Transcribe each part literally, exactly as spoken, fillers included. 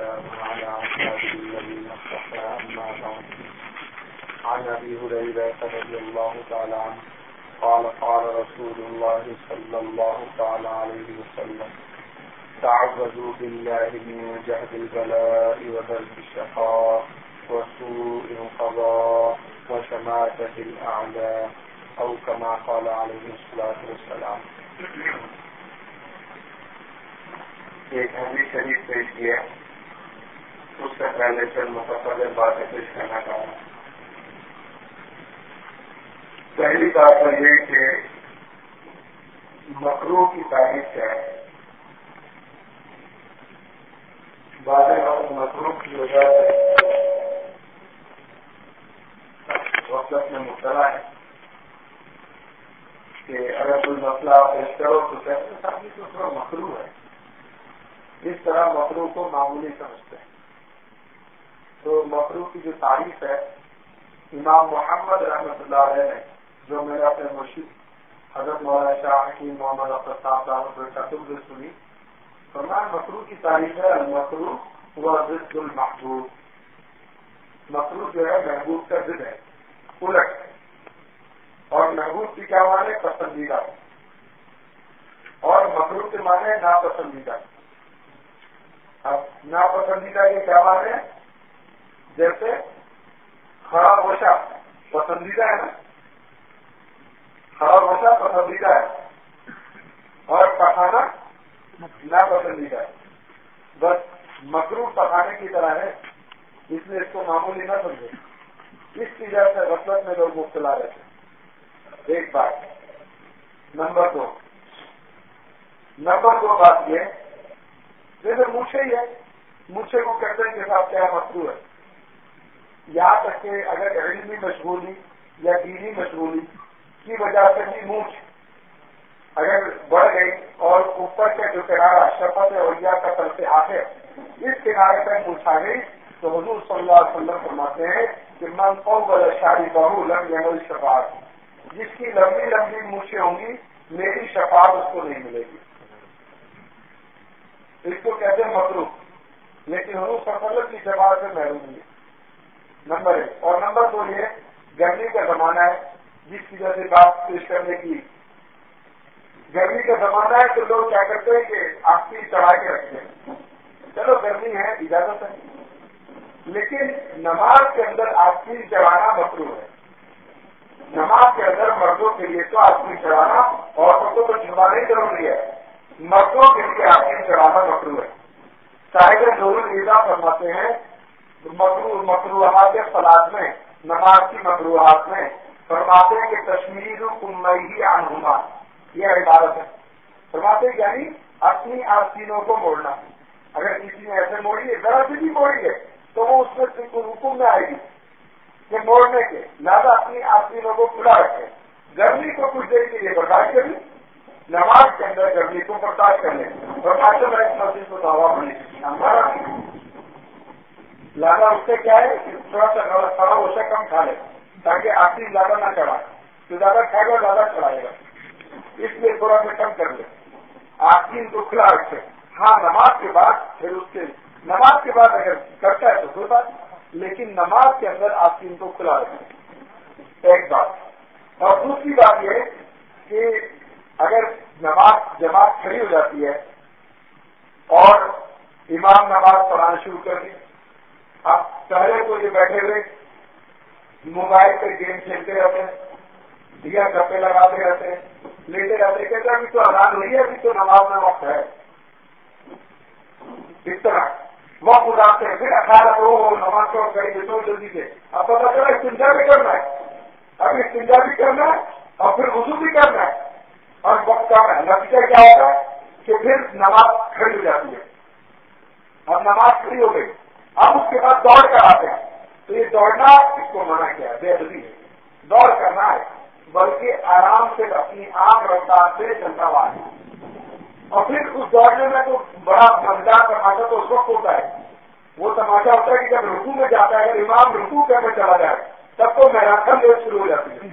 والسلام على عباده الذين اصطفى أما بعد. عن أبي هريرة رضي الله تعالى عنه قال قال رسول الله صلى الله تعالى عليه وسلم تعوذوا بالله من جهد البلاء ودرك الشقاء وسوء القضاء وشماتة الأعداء أو كما قال عليه الصلاة والسلام. ایک حدیث شریف پیش کیا، اس سے پہلے چند مفصل باتیں پیش کرنا چاہوں. پہلی بات تو یہ کہ مکروہ کی تعریف کیا ہے. بعض وقت مکروہ کی وجہ سے غفلت میں مبتلا ہے کہ اگر کوئی مسئلہ پیش کرو تو کہتے ہیں تو تھوڑا مکروہ ہے، اس طرح مکروہ کو معمولی سمجھتے ہیں. تو مکروہ کی جو تعریف ہے امام محمد رحمۃ اللہ علیہ نے، جو میرے اپنے مرشد حضرت مولانا شاہ حکیم محمد اختر صاحب صاحب سے سنی، فرمایا مکروہ کی تعریف ہے المکروہ ہوا ضد المحبوب. مکروہ جو ہے محبوب کا ضد ہے، الٹ. اور محبوب کی کیا معنی؟ پسندیدہ. اور مکروہ کے معنی ناپسندیدہ. اب ناپسندیدہ کے کیا معنی ہے؟ جیسے خراب وشا پسندیدہ ہے نا، خراب وشا پسندیدہ ہے اور پخانا ناپسندیدہ ہے. بس مکروہ پخانے کی طرح ہے، اس لیے اس کو معمولی نہ سمجھے. اس کی وجہ سے غفلت میں لوگ مبتلا رہتے ہیں. ایک بات. نمبر دو نمبر دو بات یہ جیسے مونچھے ہی ہے، مونچھے کو کہتے ہیں کہ صاحب کیا مکروہ ہے. یہاں تک کہ اگر علمی مشغولی یا دینی مشغولی کی وجہ سے بھی مونچھ اگر بڑھ گئی اور اوپر کا جو کنارہ شفت اولیاء کا طرف سے آخر اس کنارے پر مونچھا گئی تو حضور صلی اللہ علیہ وسلم فرماتے ہیں کہ من قوّل شاری بہو لم ینل شفاعت، جس کی لمبی لمبی مونچھیں ہوں گی میری شفاعت اس کو نہیں ملے گی. اس کو کہتے ہیں مکروہ، لیکن حضور صلی اللہ علیہ وسلم کی شفاعت سے محروم ہے. نمبر ایک. اور نمبر دو یہ گرمی کا زمانہ ہے، جس کی وجہ سے بات پیش کرنے کی. گرمی کا زمانہ ہے تو لوگ کیا کرتے ہیں کہ آخری چڑھا کے رکھتے ہیں. چلو گرمی ہے، اجازت ہے، لیکن نماز کے اندر آخری چڑھانا مکروہ ہے. نماز کے اندر مردوں کے لیے تو آخری چڑھانا، عورتوں کو تو چھپانا ہی ضروری ہے، مردوں کے لیے آخری چڑھانا مکروہ ہے. صاحب نور الہدا فرماتے ہیں مکروہ مکروہات فلاح میں، نماز کی مکروہات میں فرماتے ہیں کہ کشمیر کمئی عنہما، یہ عبارت ہے. فرماتے ہیں یعنی اپنی آستینوں کو موڑنا. اگر کسی نے ایسے موڑی ہے، ذرا سے بھی موڑی ہے تو وہ اس میں حکم میں آئے گی کہ موڑنے کے، لہٰذا اپنی آستینوں کو کھلا رکھے. گرمی کو کچھ دیر کے لیے برداشت کریں، نماز کے اندر گرمی کو برداشت کر لیں. فرماتے میں اس مسجد کو دعویٰ بنی ہمارا لہٰذا اس سے کیا ہے کہ تھوڑا سا تھوڑا اسے کم کھا لے تاکہ آخری زیادہ نہ چڑھا. تو زیادہ کھائے گا زیادہ چڑھائے گا، اس لیے تھوڑا سا کم کر لے. آخری کو کھلا رکھے. ہاں نماز کے بعد پھر اس کے نماز کے بعد اگر کرتا ہے تو کوئی بات، لیکن نماز کے اندر آخری کو کھلا رکھے. ایک بات. اور دوسری بات یہ کہ اگر نماز جماعت کھڑی ہو جاتی ہے اور امام نماز پڑھانا شروع کر دی، اب پہلے تو یہ بیٹھے ہوئے موبائل پہ گیم کھیلتے رہتے ہیں یا گپے لگاتے رہتے ہیں، لیتے رہتے، کہتے ہیں ابھی تو اذان ہوئی ہے، ابھی تو نماز میں وقت ہے. اس طرح وقت گزارتے ہیں. پھر اٹھارہ وہ نماز کو کری تو جلدی سے اب پتا چلا استنجا بھی کرنا ہے، اب استنجا بھی کرنا ہے اور پھر وضو بھی کرنا ہے اور وقت کم ہے. نتیجہ کیا ہوگا کہ پھر نماز کھڑی ہو جاتی ہے. اب نماز کھڑی ہو گئی، اب اس کے بعد دوڑ کر آتے ہیں تو یہ دوڑنا اس کو منع کیا ہے، بے ادبی ہے. دوڑ کرنا ہے بلکہ آرام سے اپنی عام رفتار سے چلتا ہوا ہے. اور پھر اس دوڑنے میں تو بڑا مزیدار تماشا تو اس وقت ہوتا ہے، وہ تماشا ہوتا ہے کہ جب رکوع میں جاتا ہے، اگر امام رکوع کر میں چلا جائے تب تو میراتھن ریس شروع ہو جاتی ہے.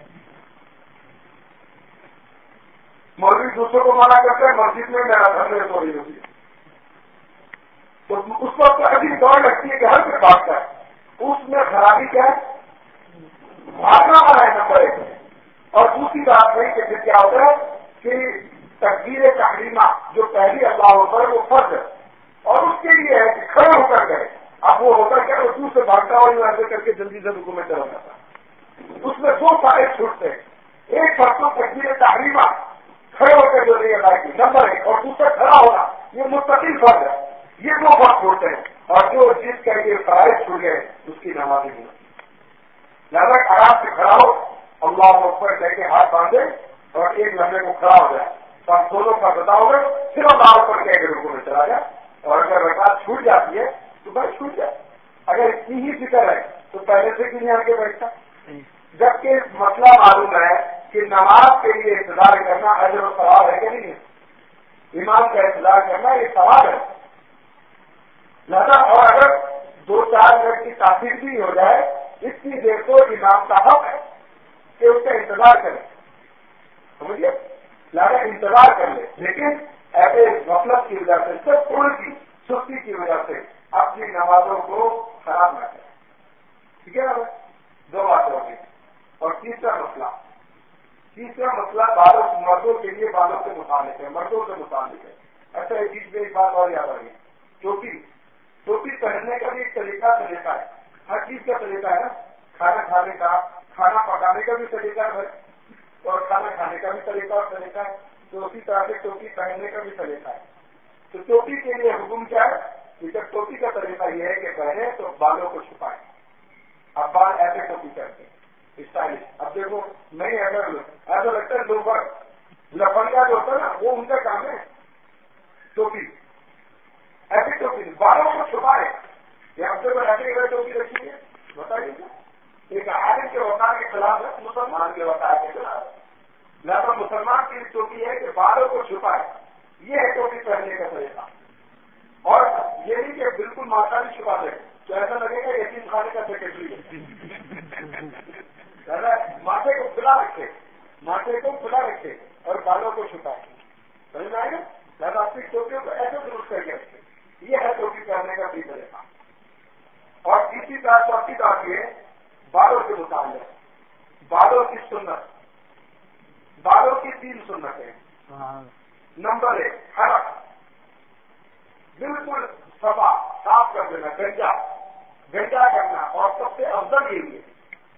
مولوی دوسروں کو منع کرتے ہیں، مسجد میں میراتھن ریس ہو رہی ہوتی ہے. تو اس کو تو ابھی دوڑ لگتی ہے کہ ہر کوئی بھاگتا ہے. اس میں خرابی کیا ہے؟ بھاگنا والا ہے نمبر ایک. اور دوسری بات نہیں کہ پھر کیا ہوتا ہے کہ تقدیر تحریمہ جو پہلی اللہ ہوتا ہے وہ فرض ہے اور اس کے لیے ہے کہ کھڑے ہو کر گئے. اب وہ ہوتا کیا وہ دور سے بھاگتا ہوا ایسے کر کے جلدی سے رکوع میں چلا جاتا. اس میں دو فائدے چھوٹتے ہیں. ایک فرض تو تقدیر تحریمہ کھڑے ہو کر جو نہیں ادا کی نمبر ایک, اور دوسرا کھڑا ہونا یہ مستقل فرض ہے. یہ دو فرض چھوٹتے ہیں اور جو جس کر کے فرائض چھوٹ گئے اس کی نماز نہیں ہوتی. لہٰذا آرام سے کھڑا ہو, اللہ اکبر کہہ کے ہاتھ باندھے اور ایک لمحے کو کھڑا ہو جائے تو آپ دونوں کا بتاؤ گے پھر اللہ اکبر کہہ کے رکوع میں چلا جائے. اور اگر رکعت چھوٹ جاتی ہے تو بس چھوٹ جائے. اگر اتنی ہی فکر ہے تو پہلے سے کیوں نہیں آ کے بیٹھتا. جبکہ مسئلہ معلوم ہے کہ نماز کے لیے انتظار کرنا اجر و ثواب ہے کہ نہیں ہے. امام کا انتظار کرنا یہ ثواب ہے. لہذا اور اگر دو چار منٹ کی تاخیر بھی ہو جائے اتنی دیر تو امام کا حق ہے کہ اس کا انتظار کرے. سمجھیے, لہذا انتظار کر لے, لیکن ایسے غفلت کی وجہ سے صرف تھوڑی کی سستی کی وجہ سے اپنی نمازوں کو خراب نہ کرے. ٹھیک ہے نا, دو باتیں ہوگی. اور تیسرا مسئلہ تیسرا مسئلہ بالوں مردوں کے لیے بالوں سے متعلق ہے, مردوں سے متعلق ہے. اچھا ایک چیز میں ایک بات اور یاد آ رہی ہے, ٹوپی ٹوپی پہننے کا بھی ایک طریقہ طریقہ ہے. ہر چیز کا طریقہ ہے نا, کھانا کھانے کا, کھانا پکانے کا بھی طریقہ ہے اور کھانا کھانے کا بھی طریقہ اور طریقہ ہے. تو اسی طرح سے ٹوپی پہننے کا بھی طریقہ ہے. تو ٹوپی کے لیے حکم کیا ہے کہ جب ٹوپی کا طریقہ یہ ہے کہ پہنے تو بالوں کو چھپائیں. اب بال ایسے ٹوپی کرتے ہیں اسٹائلش. اب دیکھو نہیں ایسا ایسا لگتا ہے لوگ لفنگا جو ہوتا ہے نا وہ ان کا کام ہے. ٹوپی ایسی ٹوپی بالوں کو چھپائے. یہ ہم سے ایسے ٹوپی رکھی ہے بتائیے کیا. ایک عالم کے وقار کے خلاف ہے, مسلمان کے وقار کے خلاف ہے. لہٰذا مسلمان کی ٹوپی ہے کہ بالوں کو چھپائے. یہ ہے ٹوپی پہننے کا طریقہ. اور یہ نہیں کہ بالکل ماتھا بھی چھپا دے تو ایسا لگے گا یتیم خانے کا سیکرٹری ہے. ماتھے کو کھلا رکھے ماتھے کو کھلا رکھے اور بالوں کو چھپائے. سمجھ میں آئے گا. لہٰذا اپنی ٹوپیوں کو ایسے درست کر کے رکھے. یہ ہے ٹوپی پہننے کا بھی طریقہ. اور تیسری بات چوتھی بات یہ بالوں سے متعلق, بالوں کی سنت. بالوں کی تین سنتیں. نمبر ایک حلق, بالکل صفا صاف کر دینا, گنجا گنجا کرنا. اور سب سے افضل یہی ہے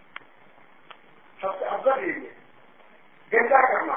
سب سے افضل یہی ہے گنجا کرنا.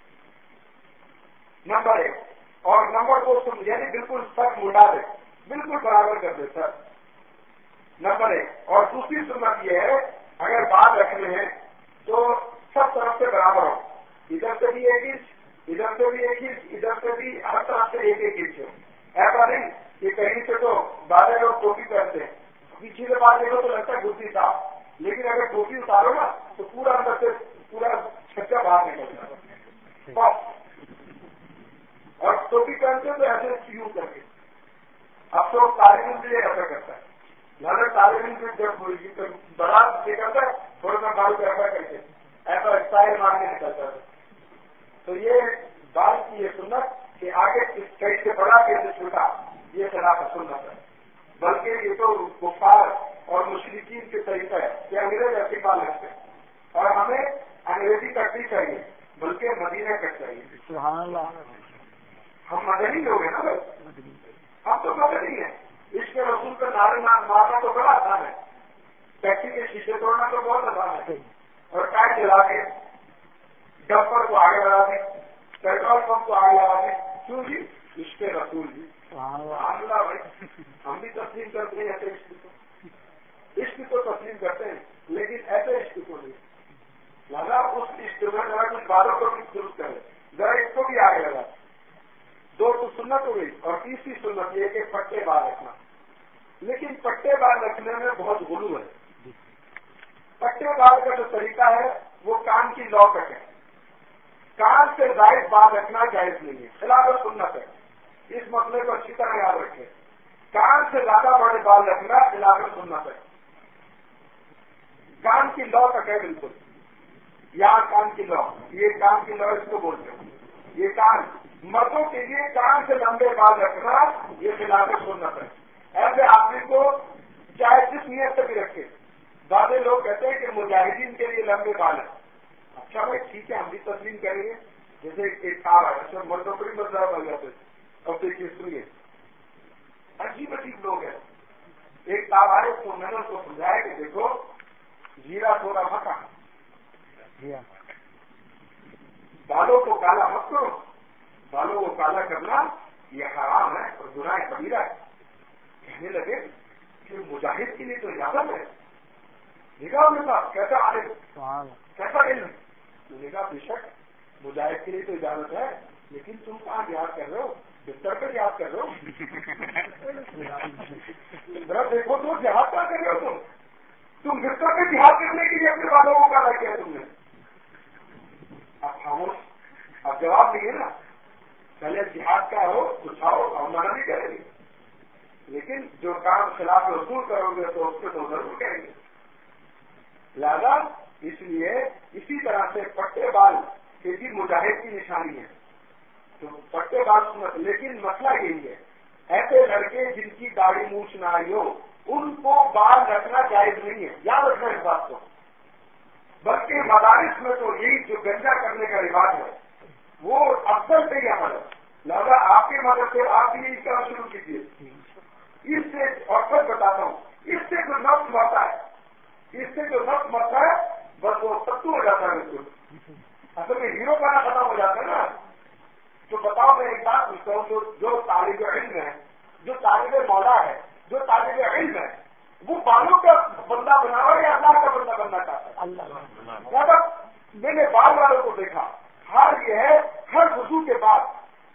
نمبر ایک. اور نمبر دو سن یعنی بالکل سر مڈا دے, بالکل برابر کر دے سر. نمبر ایک. اور دوسری سنت یہ ہے اگر بال رکھنے ہیں تو سب طرف سے برابر ہو. ادھر سے بھی ایک انچ, ادھر سے بھی ایک انچ, ادھر سے بھی ہر طرف سے ایک ایک انچ ہو. ایسا نہیں کہ کہیں سے تو بادل لوگ ٹوپی پہنتے ہیں, پیچھے سے بال دیکھو تو لگتا ہے گھسی صاف, لیکن اگر ٹوپی اتارو نا تو پورا اندر سے پورا چھکا باہر نکلتا ہے. اور ٹوپی پہنتے ہیں تو ایسے یوں کر کے. اب تو طالب علم بھی ایسا کرتا ہے. لہٰذا طالب علم سے جب بڑا یہ کرتا ہے تھوڑا سا بال کو ایسا کر کے ایسا اسٹائل مار کے نکلتا ہے. تو یہ بال کی یہ سنت کہ آگے کہیں سے بڑا کیسے چھوٹا یہ خلاف سنت ہے. بلکہ یہ تو کفار اور مشرکین کے طریقہ ہے کہ انگریز ایسے بال رکھتے ہیں اور ہمیں انگریزی کٹ نہیں چاہیے بلکہ مدینہ کٹ چاہیے. سبحان اللہ. ہم مدنی لوگ ہیں نا بھائی, ہم تو مدنی ہیں. اس کے رسول کا نعرے مارنا تو بڑا آسان ہے, ٹیکسی کے شیشے توڑنا تو بہت آسان ہے, اور ٹائر چلا کے ڈمپر کو آگے لگا دیں, پیٹرول پمپ کو آگے لگا دیں. کیوں جی؟ اس کے رسول جی. اللہ بھائی ہم بھی تسلیم کرتے ہیں ایسے عشق کو, عشق کو تسلیم کرتے ہیں لیکن ایسے عشق کو نہیں. لگا اس عشق میں ذرا کچھ باتوں کو بھی درست کرے, ذرا اس کو بھی آگے لگا. دو تو سنت ہو گئی. اور تیسری سنت یہ کہ پٹے بال رکھنا. لیکن پٹے بال رکھنے میں بہت غلو ہے. پٹے بال کا جو طریقہ ہے وہ کان کی لو کٹ ہے. کان سے زائد بال رکھنا جائز نہیں ہے, خلاف سنت ہے. اس مسئلے کو اچھی طرح یاد رکھیں. کان سے زیادہ بڑے بال رکھنا خلاف سنت ہے. کان کی لو تک ہے بالکل, یہاں کان کی لو, یہ کان کی لو اس کو بولتے ہیں. یہ کان مردوں کے لیے کان سے لمبے بال رکھنا یہ خلاف سنت ہے. ایسے آدمی کو چاہے جس نیت سے بھی رکھے. بعض لوگ کہتے ہیں کہ مجاہدین کے لیے لمبے بال ہیں. اچھا بھائی ٹھیک ہے، ہم بھی تسلیم کریں گے. جیسے ایک کار ہے، اچھا مردوں پر ہی مسئلہ بن جاتے اب دیکھیے سنیے، عجیب عجیب لوگ ہیں. ایک کار آئے تو میں نے اس کو سمجھایا کہ دیکھو جیرا تھوڑا مت آنا، بالوں کو کالا مت کرو. بالوں کو کالا کرنا یہ حرام ہے اور گناہ کبیرہ ہے. کہنے لگے کہ مجاہد کے لیے تو اجازت ہے. دیکھا ان کے پاس کیسا عالم، کیسا علم. نے کہا بے شک مجاہد کے لیے تو اجازت ہے، لیکن تم کہاں یاد کر رہے ہو؟ بستر پہ یاد کر رہے ہو. ذرا دیکھو تو جہاد کیا کر رہے ہو تم تم بستر پہ جہاد کرنے کے لیے اپنے بالوں کو کالا کیا تم نے. اب خاموش، اب جواب نہیں ہے نا. پہلے جہاد کا ہو اٹھاؤ اور منع نہیں کریں گے، لیکن جو کام خلاف رسول کرو گے تو اس کو تو ضرور کریں گے. لہذا اس لیے اسی طرح سے پٹے بال کے بھی مجاہد کی نشانی ہے. تو پٹے بال سنت، لیکن مسئلہ یہی ہے ایسے لڑکے جن کی داڑھی مونچھ نہ آئی ہو ان کو بال رکھنا جائز نہیں ہے. یاد رکھنا اس بات کو. بلکہ مدارس میں تو یہی جو گنجا کرنے کا رواج ہے وہ افضل سے ہی عمل ہے. لہٰذا آپ کے مدد سے آپ بھی اس طرح شروع کیجیے. اس سے اور سب بتاتا ہوں، اس سے جو نفس مرتا ہے اس سے جو نفس مرتا ہے بس وہ ستو ہو جاتا ہے. بالکل اصل میں ہیرو پانا ختم ہو جاتا ہے نا. تو بتاؤ میں ایک بات پوچھتا ہوں، جو جو طالب علم ہے، جو طالب مولا ہے، جو طالب علم ہے، وہ بالوں کا بندہ بنا ہوا یا اللہ کا بندہ بننا چاہتا ہے؟ اللہ. میں نے بال والوں کو دیکھا، حال یہ ہے ہر وضو کے بعد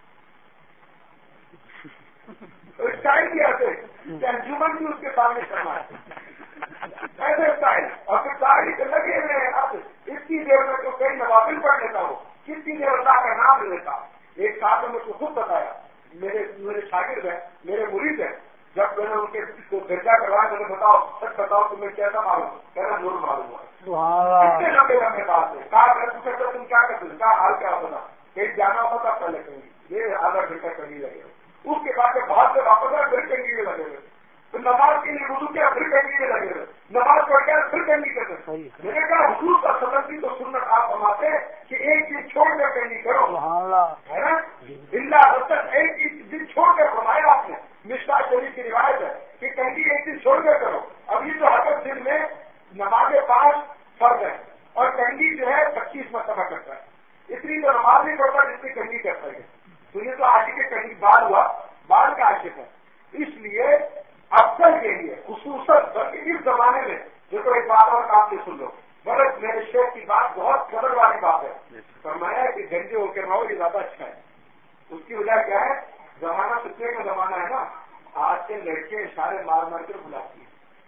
اسٹائل بھی ایسے انجمن بھی اس کے سامنے کرنا ہے ایسے اسٹائل، اور پھر داڑھی کے لگے ہوئے ہیں. اتنی دیر میں تو کئی نوافل پڑھ لیتا ہوں، کتنی دیر اللہ کا نام لے لیتا. ایک ساتھ نے مجھ کو خود بتایا، میرے میرے شاگرد ہیں، میرے مرید ہیں. جب میں نے ان کے کو گرجا کروایا میں نے بتاؤ سچ بتاؤ تمہیں کیسا معلوم؟ کہنا نور معلوم ہوا. اتنے لمبے لمبے بات ہے. کہا میں پوچھا تھا تم کیا کرتے کہا حال کیا ہوتا کہیں جانا ہوتا تھا پہلے کہیں یہ آدھا گھنٹہ کہیں لگے. اس کے بعد بہت سے واپس آئے پھر کنگی میں لگے ہوئے. تو نماز کے لیے وضو کیا پھر کنگی میں لگے ہوئے. نماز پڑھ کے پھر کنگی کرتے. میں نے کہا حضور کا سبق بھی تو سنت آپ فرماتے کہ ایک چیز چھوڑ کر کنگی کرو ہے نا. اللہ حسن ایک چیز چھوڑ کر فرمایا آپ نے. مشکا شریف کی روایت ہے کہ کنگی ایک چیز چھوڑ کر کرو. ابھی تو حضرت دن میں نماز پانچ فرض ہے اور کنگی جو ہے پچیس مرتبہ کرتا ہے. اتنی تو نماز نہیں پڑھتا جس سے کنگی کرتا ہے. تو یہ تو آج کے کنگی بال ہوا، بال کا عاشق ہے. اس لیے افضل یہی ہے خصوصاً اس زمانے میں. دیکھو ایک بات اور کام سے سن لو، بس میرے شیخ کی بات بہت قدر والی بات ہے. فرمایا کہ گنجے ہو کے رہو یہ زیادہ اچھا ہے. اس کی وجہ کیا ہے؟ زمانہ فتنے کا زمانہ ہے نا. آج کے لڑکے اشارے مار مار کر بلاتی ہیں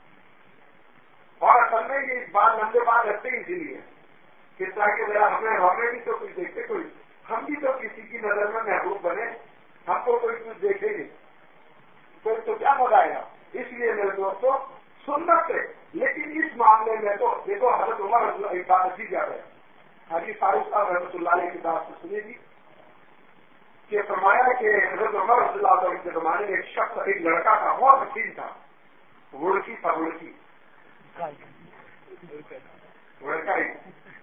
اور اصل میں یہ بال لمبے بال رکھتے ہی اسی لیے کہ تاکہ ذرا ہمیں ہمیں بھی تو کچھ دیکھتے، کوئی ہم بھی تو کسی کی نظر میں محبوب بنے. ہم کو کوئی کچھ دیکھے نہیں تو تو کیا مزہ آئے گا. اس لیے میرے دوستوں سنت سے، لیکن اس معاملے میں تو دیکھو حضرت عمر رضی اللہ ایک بات اچھی جاتا ہے. حاجی فاروق صاحب رحمۃ اللہ علیہ کی بات سے سنیے گی کہ فرمایا کہ حضرت عمر رضی اللہ علیہ کے زمانے میں ایک شخص ایک لڑکا تھا بہت حسین تھا. وڑکی تھا وڑکی وڑکا ہی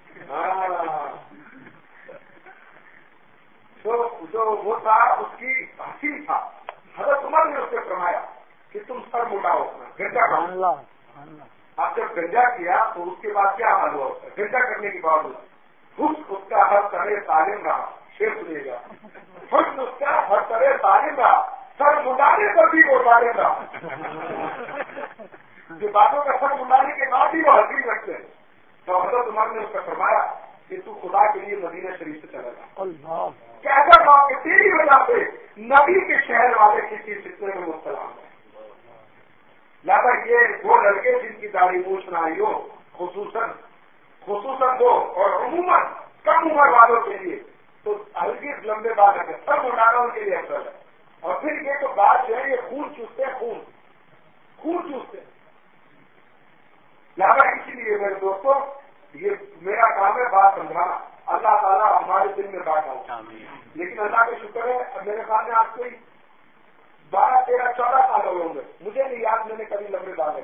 تو جو وہ تھا اس کی حسین تھا. حضرت عمر نے اس سے فرمایا کہ تم سر مٹاؤ گنجا کرو. آپ جب گنجا کیا تو اس کے بعد کیا حال ہوا؟ گنجا کرنے کے بعد حسن اس کا ہر طرح تعلیم رہا. شیر سنے گا. حسن اس کا ہر طرح تعلیم رہا، سر مٹانے پر بھی وہ تعلیم رہا. جو باتوں کا سر مٹانے کے بعد بھی وہ حسین رکھتے ہیں. تو حضرت عمر نے اس کا فرمایا کہ تو خدا کے لیے مدینہ شریف سے چلا جا. کیسا بات کہ تیری وجہ سے نبی کے شہر والے کسی فتنے میں مبتلا ہیں. لہٰذا یہ وہ لڑکے جن کی داڑھی مونچھ نہ آئی ہو خصوصاً خصوصاً وہ اور عموماً کم عمر والوں کے لیے تو ہلکی لمبے بال ہے سب اٹھانا ان کے لیے افضل ہے. اور پھر یہ تو بات جو ہے یہ خون چوستے ہیں، خون خون چوستے ہیں. لہٰذا اسی لیے میرے دوستوں یہ میرا کام ہے بات سمجھانا. اللہ تعالیٰ ہمارے دل میں بیٹھا ہو. لیکن اللہ کا شکر ہے میرے سامنے آپ کوئی بارہ تیرہ چودہ سال ہو ہوں گے. مجھے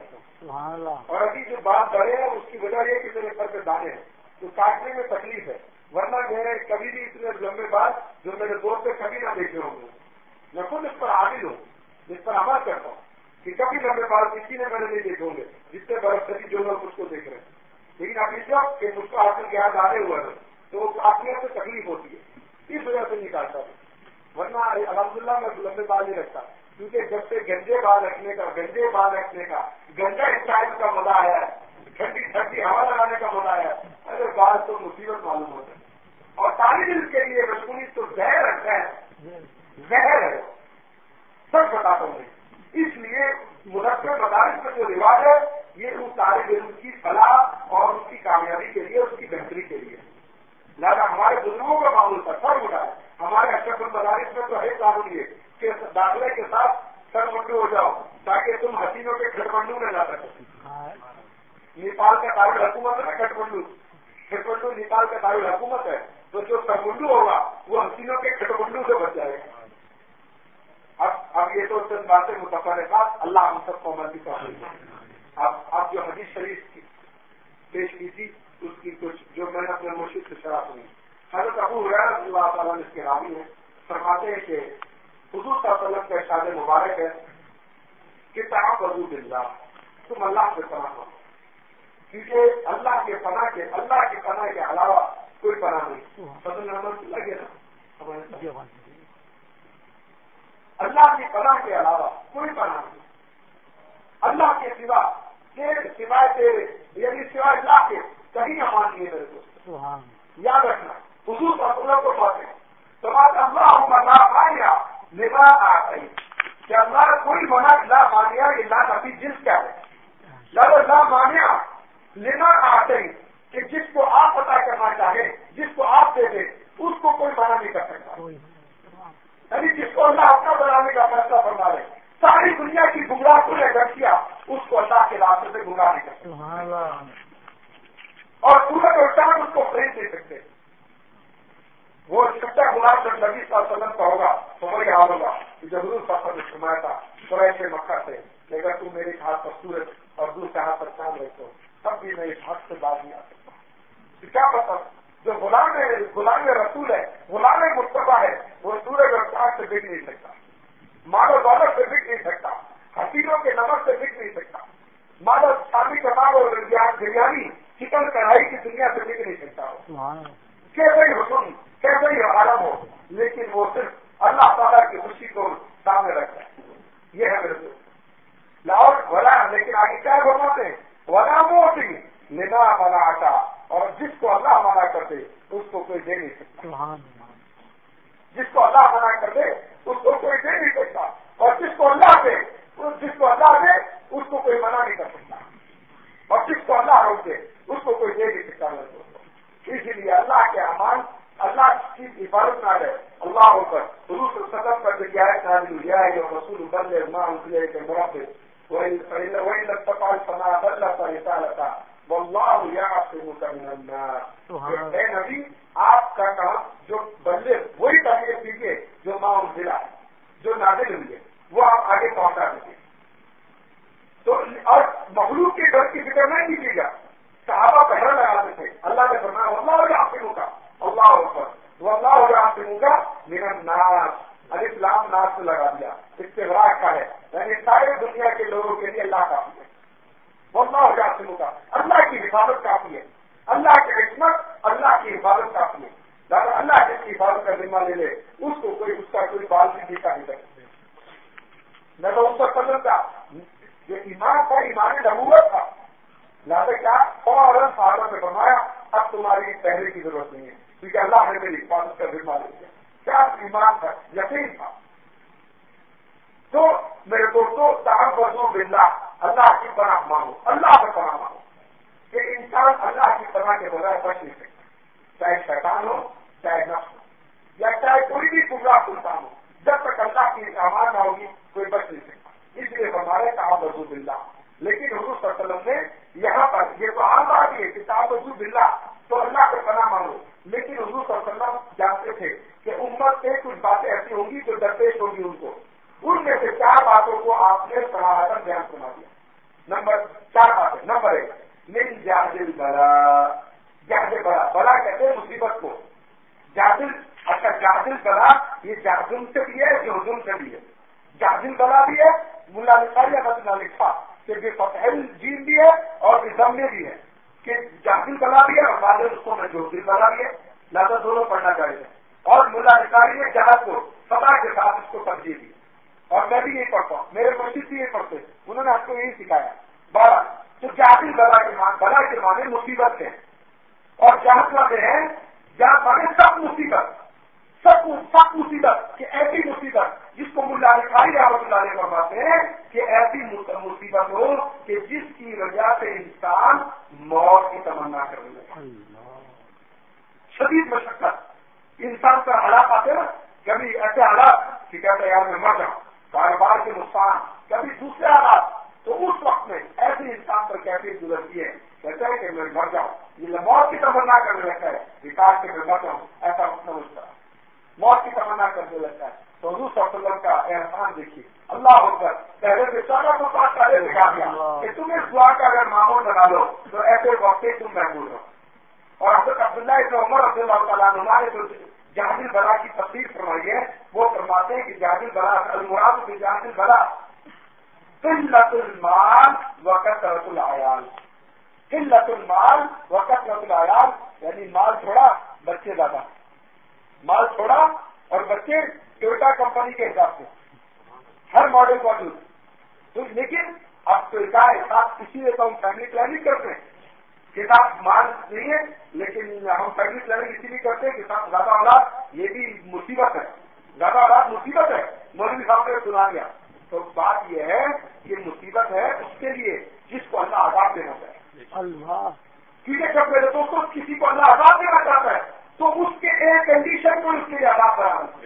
اور ابھی جو بات بڑھے ہیں اس کی وجہ یہ کہ میرے سر پہ دانے ہیں تو کاٹنے میں تکلیف ہے، ورنہ میرے کبھی بھی اتنے لمبے بال جو میرے دوست سے کبھی نہ دیکھے ہوں گے، میں خود اس پر عامل ہوں، جس پر عمل کرتا ہوں کہ کبھی لمبے بال کسی نے میرے نہیں دیکھے ہوں گے جتنے برف کبھی جو لوگ مجھ کو دیکھ رہے ہیں، لیکن ابھی جب کہ مجھ کو آپ کے یاد آنے ہوا ہے تو اس آخر سے تکلیف ہوتی ہے، اس وجہ سے نکالتا ہوں، ورنہ الحمدللہ میں لمبے بال نہیں رکھتا، کیونکہ جب سے گنجے بال رکھنے کا گنجے بال رکھنے کا گنجا اسٹائل کا مزہ آیا ہے، ٹھنڈی ٹھنڈی ہوا لگانے کا مزہ آیا ہے، ارے بال تو مصیبت معلوم ہوتا ہے، اور طالب علم کے لیے بچپنی تو زہر رکھتا ہے، زہر ہے، سب بتاتا ہوں، اس لیے مدرسہ مدارس میں جو رواج ہے یہ اس طالب علم کی فلاح اور اس کی کامیابی کے لیے، اس کی بہتری کے لیے، لہٰذا ہمارے بزرگوں کا معمول تھا، سر اٹھا ہے، ہمارے اشرف المدارس میں تو ہے قانون یہ کہ داخلے کے ساتھ سر منڈو ہو جاؤ تاکہ تم حسینوں کے کھٹمنڈو میں جا سکو۔ نیپال کا دارال حکومت ہے نا کھٹمنڈو، کھٹمنڈو نیپال کا دارال حکومت ہے، تو جو سرمنڈو ہوگا وہ حسینوں کے کھٹمنڈو سے بچ جائے گا۔ اب اب یہ تو چند باتیں متفرقات، اللہ ہم سب کو عمل کی توفیق دے۔ اب اب جو حدیث شریف کی پیش کی تھی اس کی کچھ جو میں نے اپنے مرشد سے شرح سنی، حضرت ابو ہریرہ رضی اللہ تعالیٰ نے اس کے راوی ہیں، فرماتے ہیں کہ حضور صلی اللہ علیہ وسلم کا ارشاد مبارک ہے کہ تعوذوا باللہ، تم اللہ سے پناہ مانگو، کیونکہ اللہ کے پناہ کے اللہ کے پناہ کے علاوہ کوئی پناہ نہیں۔ فضل رحمت لگے نا، اللہ کی پناہ کے علاوہ کوئی پناہ نہیں، اللہ کے سوا سوائے تیرے یعنی سوائے اللہ کے کہیں امان نہیں ہے میرے دوست، یاد رکھنا۔ حضور صلی اللہ علیہ وسلم کو باتیں تو بات اللہ لا مانیا لما آئی کہ اللہ کوئی منع لا مانیا، یہ لا نفی جنس کیا ہے، لا لا مانیا لما آتے کہ جس کو آپ عطا کرنا چاہے، جس کو آپ دے دیں اس کو کوئی منع نہیں کر سکتا، یعنی جس کو اللہ اپنا بنانے کا فیصلہ فرما لے، ساری دنیا کی گمراہ کو نے رکھ دیا، اس کو اللہ کے راستے سے گمراہ نہیں کر سکتا، اور سورج اور چاند اس کو خرید نہیں سکتے۔ وہ چھٹا غلام جب نبی صلی اللہ علیہ وسلم کا ہوگا تو وہی حال ہوگا کہ جب حضور صلی اللہ علیہ وسلم نے فرمایا تھا قریش مکہ سے کہ اگر تم میرے ہاتھ پر سورج اور دوسرے ہاتھ پر چاند رکھو تب بھی میں اس ہاتھ سے باز نہیں آ سکتا۔ کیا پتا جو غلام غلام رسول ہے، غلام مصطفیٰ ہے، وہ سورج اور چاند سے بک نہیں سکتا، مال و دولت سے بک نہیں سکتا، حسینوں کے نمک سے بک نہیں سکتا، مال و شادی کباب اور بریانی چکن کڑھائی کی دنیا سے بک نہیں سکتا، کیسے ہی حکم کیسے ہی عالم ہو، لیکن وہ صرف اللہ تعالیٰ کی خوشی کو سامنے رکھتا ہے، یہ ہے میرے دوست لاہور ولا، لیکن آگے کیا فرماتے ہیں ولا موتی لنا منع آتا، اور جس کو اللہ منع کر دے اس کو کوئی دے نہیں سکتا، جس کو اللہ منع کر دے اس کو کوئی دے نہیں سکتا، اور جس کو اللہ دے جس کو اللہ دے اس کو کوئی منع نہیں کر سکتا، اور جس کو اللہ روک دے اس کو کوئی دے نہیں سکتا میرے دوستوں۔ اسی لیے اللہ کے امان اللہ کی عبادت نہ ہے، اللہ پر حضور صلی اللہ علیہ وسلم پر جو آیت نازل ہوئی ہے جو رسول بلغ ما انزل کے مرافق وإن استطاع فما بلغ رسالته والله يعصمك من الناس، اے نبی آپ کا کام جو بلغ وہی تبلیغ کیجیے جو ما انزل ہے، جو نازل ہوئی ہے وہ آپ آگے پہنچا دیجیے، تو اور مخلوق کے ڈر کی فکر نہیں کیجیے گا۔ صحابہ پہرا لگاتے تھے، اللہ نے فرمایا واللہ یعصمک، اللہ اکبر، واللہ یعصمک من الناس، الف لام ناس سے لگا دیا، استغراق کا ہے، یعنی سارے دنیا کے لوگوں کے لیے اللہ کافی ہے، واللہ یعصمک، اللہ کی حفاظت کافی ہے، اللہ کی عصمت اللہ کی حفاظت کافی ہے، لہٰذا اللہ جس کی حفاظت کا ذمہ لے لے اس کو کوئی اس کا کوئی بال بھی دیکھا نہیں سکتے۔ میں تو اس پر پسند تھا جو ایمان تھا، ایمان نبوت تھا، لہٰذا کیا فوراً صحابہ نے فرمایا اب تمہاری پہلے کی ضرورت نہیں ہے کیونکہ اللہ نے میری حفاظت کا ذمہ لے لیا۔ کیا ایمان تھا، یقین تھا۔ تو میرے دوستوں تعوذوا باللہ، اللہ کی پناہ مانگو، اللہ سے پناہ مانگو کہ انسان اللہ کی پناہ کے بغیر بچ نہیں سکتا، چاہے شیطان ہو چاہے نفس ہو یا چاہے کوئی بھی گمراہ سلطان ہو، جب تک اللہ کی امان نہ ہوگی کوئی بچ نہیں سکتا۔ اس لیے ہمارے تعوذوا باللہ، لیکن حضور صلی اللہ علیہ وسلم نے یہاں پر یہ تو عام بات ہے کہ تعوذوا باللہ تو اللہ سے پناہ مانگو، لیکن حضور صلی اللہ علیہ وسلم جانتے تھے کہ امت سے کچھ باتیں ایسی ہوں گی جو درپیش ہوگی ان کو، ان میں سے چار باتوں کو آپ نے صراحتاً بیان سنا دیا۔ نمبر چار بات ہے. نمبر ایک من جاہل بلا. جاہل بلا, بلا کہتے ہیں مصیبت کو. جاہل, اچھا جاہل بلا یہ جاہل سے بھی ہے, جہزم سے بھی ہے. جاہل بلا بھی ہے, ملا لکھا یا بس نہ لکھا کہ بے فتح جیم بھی ہے اور بزم میں بھی ہے کہ جاہل بلا بھی ہے اور بعد اس کو میں جوہل بلا بھی ہے. لہٰذا دونوں پڑھنا چاہیے. اور ملا نکاری نے جہاز کو فتح کے ساتھ اس کو ترجیح دی. اور میں بھی یہی پڑھتا ہوں, میرے مرشد بھی یہی پڑھتے ہیں, انہوں نے ہم کو یہی سکھایا. بارہ تو جاہل بلا کے مان, بلا کے معنی مصیبت ہے, اور جہاز والے ہیں جہاں مانے سب مصیبت, سب سب مصیبت کہ ایسی مصیبت جس کو ملا نکاری رحمۃ اللہ علیہ فرماتے ہیں کہ ایسی مصیبت ہو کہ جس کی وجہ سے انسان موت کی تمنا کرنے لگے. شدید مشقت انسان پر حالات آتے نا, کبھی ایسے حالات کہ کہتے یار میں مر جاؤں, کاروبار کے نقصان, کبھی دوسرے حالات, تو اس وقت میں ایسے انسان پر کیفیت گزرتی ہے, کہتا ہے کہ میں مر جاؤں, یہ موت کی تمنا کرنے لگتا ہے, وکاس کے میں مر جاؤں, ایسا وقت نہ ہوتا ہے, موت کی تمنا کرنے لگتا ہے. تو حضور صلی اللہ علیہ وسلم کا احسان دیکھیے, اللہ اکبر, پہلے سے سارا کو بات پہلے سکھا دیا کہ تم اس دعا کا اگر معمول بنا لو تو ایسے وقت تم محبوب ہو. اور حضرت عبداللہ ابن عمر رضی اللہ تعالیٰ عنہ نے جو جاہل بلا کی تفسیر فرمائی ہے وہ فرماتے ہیں کہ جاہل بلا المراد بجاہل بلا قلت المال و کثرت العیال. قلت المال و کثرت العیال یعنی مال تھوڑا بچے زیادہ, مال تھوڑا اور بچے ٹویوٹا کمپنی کے حساب سے ہر ماڈل موجود. تو لیکن اب ٹویوٹا حساب اسی لیے تو ہم فیملی پلاننگ کرتے ہیں کہ ساتھ مال نہیں ہے, لیکن ہم فیملی پلاننگ اسی لیے کرتے ہیں کہ ساتھ زیادہ اولاد یہ بھی مصیبت ہے, زیادہ اولاد مصیبت ہے. مولوی صاحب نے سنا گیا. تو بات یہ ہے کہ مصیبت ہے اس کے لیے جس کو اللہ عذاب دینا چاہے. اللہ کیونکہ جب میرے دوستوں کسی کو اللہ عذاب دینا چاہتا ہے تو اس کے ایک کنڈیشن کو اس کے لیے عذاب بنا.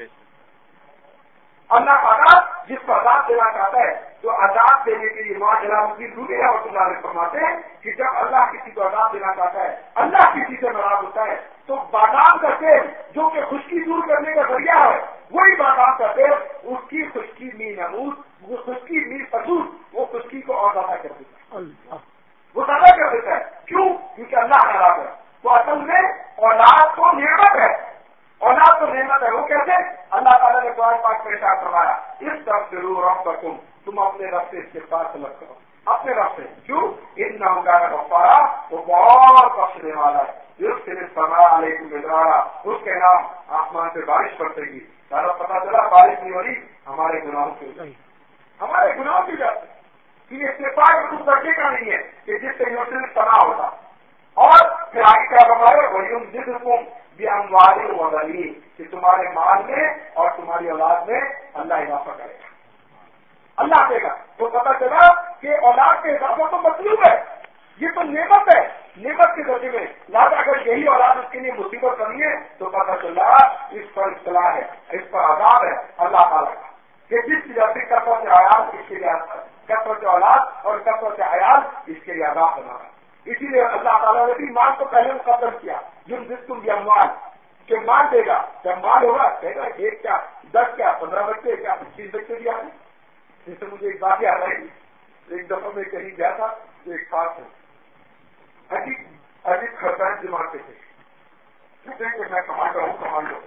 اللہ عذاب جس کو عذاب دینا چاہتا ہے تو عذاب دینے کے لیے ماں جلال الدین رومی رحمۃ اللہ علیہ فرماتے ہیں کہ جب اللہ کسی کو عذاب دینا چاہتا ہے, اللہ کسی سے ناراض ہوتا ہے تو بادام کا تیل جو کہ خشکی دور کرنے کا ذریعہ ہے وہی بادام کا تیل اس کی خشکی می نمود, وہ خشکی می فسود, وہ خشکی کو اور زیادہ کر دیتا ہے, وہ زیادہ کر دیتا ہے. کیوں؟ کیونکہ اللہ ناراض ہے. تو اصل میں اولاد تو نعمت ہے, اولاد تو نعمت ہے. وہ کیسے؟ اللہ تعالیٰ نے قرآن پاک میں ارشاد فرمایا اس طرف ضرور ربکم, تم اپنے رب سے استغفار طلب کرو, اپنے رب سے. کیوں؟ انہ کان غفارا, وہ بہت بخشنے والا ہے. یرسل السماء علیکم مدرارا, اس کے نام آسمان سے بارش برسے گی. سارا پتا چلا بارش نہیں ہو رہی ہمارے گناہوں سے, ہمارے گناہوں کی وجہ سے. کہ استغفار میں کچھ درجے کا نہیں ہے کہ جس سے یرسل السماء ہوتا. اور پھر آگے کیا فرمایا وَيُمْدِدْكُمْ بِأَمْوَالٍ وَبَنِينَ, کہ تمہارے مال میں اور تمہاری اولاد میں اللہ اضافہ کرے گا, اللہ دے گا. تو پتہ چلا کہ اولاد کے اضافہ تو مطلوب ہے, یہ تو نعمت ہے, نعمت کے درجے میں. لہٰذا اگر یہی اولاد اس کے لیے مصیبت بنی ہے تو پتہ چلا اس پر اصطلاح ہے, اس پر عذاب ہے اللہ تعالیٰ کا کہ جس جیسے کثرت عیال اس کے لیے کثرت اولاد اور کثرت عیال اس کے لیے عذاب بنا ہے. اسی لیے اللہ تعالیٰ نے بھی مال کو پہلے مقدم کیا, جن جس تم بھی اموال کہ مال دے گا, جب مال ہوگا کہے گا ایک کیا, دس کیا, پندرہ بچے کیا, پچیس بچے بھی آئے. جس سے مجھے ایک بات یاد آئی, ایک دفعہ میں کہیں گیا تھا تو ایک خاص ہے عجیب عجیب خرچہ جماتے تھے, کہتے ہیں کہ میں کمانڈر ہوں, کمانڈو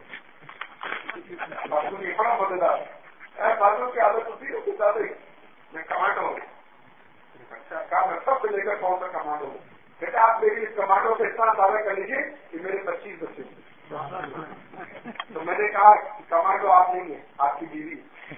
باتوں یہ بڑا بدلا ہے, باتوں کی عادت ہوتی ہے کہ زیادہ ہی میں کمانڈر ہوں. اچھا کہا میں سب سے لے کر کون سا کمانڈو ہوں, کہتے آپ میری اس کمانڈو سے اتنا دعویٰ کر لیجیے کہ میرے پچیس بچے ہیں. تو میں نے کہا کمانڈو آپ نہیں ہیں, آپ کی بیوی.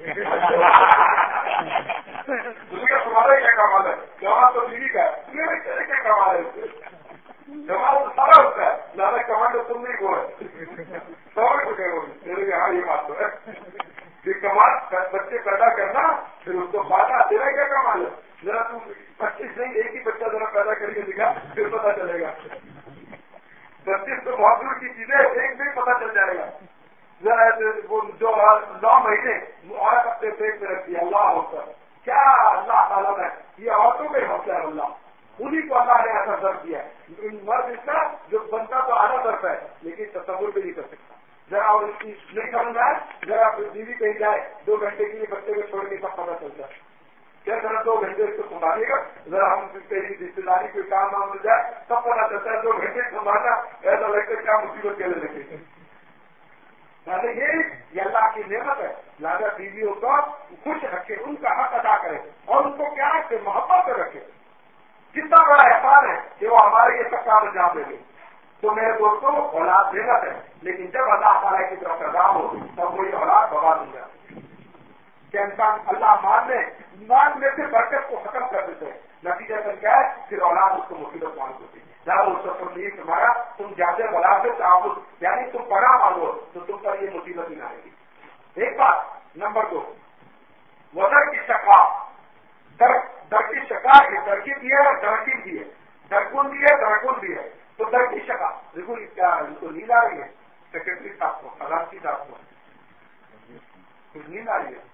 تمہارا کیا کمال ہے, جواب تو بیوی کا ہے, میرے کیا کمال ہے, جواب تو سارا ہوتا ہے, زیادہ کمانڈو تم نہیں کو ہے. سوال کو کہو میرے ہاں یہ بات تو ہے کہ کمال بچے پیدا کرنا پھر اس کو بات دینا کیا کمال ہے. ذرا تم پچیس نہیں ایک ہی بچہ ذرا پیدا کر کے دکھا پھر پتا چلے گا. پچیس تو بہت دور کی چیزیں ایک بھی پتا چل جائے گا. ذرا وہ جو نو مہینے عورت اپنے پیٹ میں رکھتی ہے, اللہ ہوتا ہے کیا اللہ تعالیٰ نے یہ عورتوں کا ہی ہوتا ہے, اللہ انہیں کو اللہ نے ایسا درد دیا ہے. مرد اس کا جو بنتا تو آدھا درد ہے لیکن تصور بھی نہیں کر سکتا. ذرا اور اس کی نہیں سمجھ آئے, ذرا بیوی کہیں جائے دو گھنٹے کے لیے بچے کو چھوڑنے کا پتا چلتا ہے. کیا ذرا دو گھنٹے اس کو سنبھالیے گا، ذرا ہم تیری رشتے داری کوئی کام وام مل جائے تب پتا چلتا ہے دو گھنٹے سنبھالنا ایسا لگتا ہے کیا مصیبت کے لیے لگے گا. یہ اللہ کی نعمت ہے. لہٰذا بیویوں کو خوش رکھے، ان کا حق ادا کرے اور ان کو کیا ہے کہ محبت سے رکھے. کتنا بڑا احسان ہے کہ وہ ہمارے یہ سب کام انجام دے گے. تو میرے دوستوں اولاد نعمت ہے، لیکن جب اللہ تعالیٰ کی طرف رضا ہو تب وہی اولاد برباد ہو جاتی ہے. کہ انسان اللہ ماننے ماننے سے برکت کو ختم کر دیتے ہیں. نتیجہ تک کیا ہے پھر اولاد اس کو مصیبت مان ہوتی ہے. اس تمہارا تم زیادہ بلا سے تعاون یعنی تم پناہ مانگو تو تم پر یہ مصیبت ہی نہ آئے گی. ایک بات. نمبر دو، وزر کی شکا در در کی شکا درکی بھی ہے اور درکی بھی ہے. درکن بھی ہے درکن بھی ہے. تو در کی شکا دیکھو کیا ان کو نیند آ رہی ہے سیکرٹری صاحب کو خزانچی صاحب کو کچھ نیند آ رہی ہے.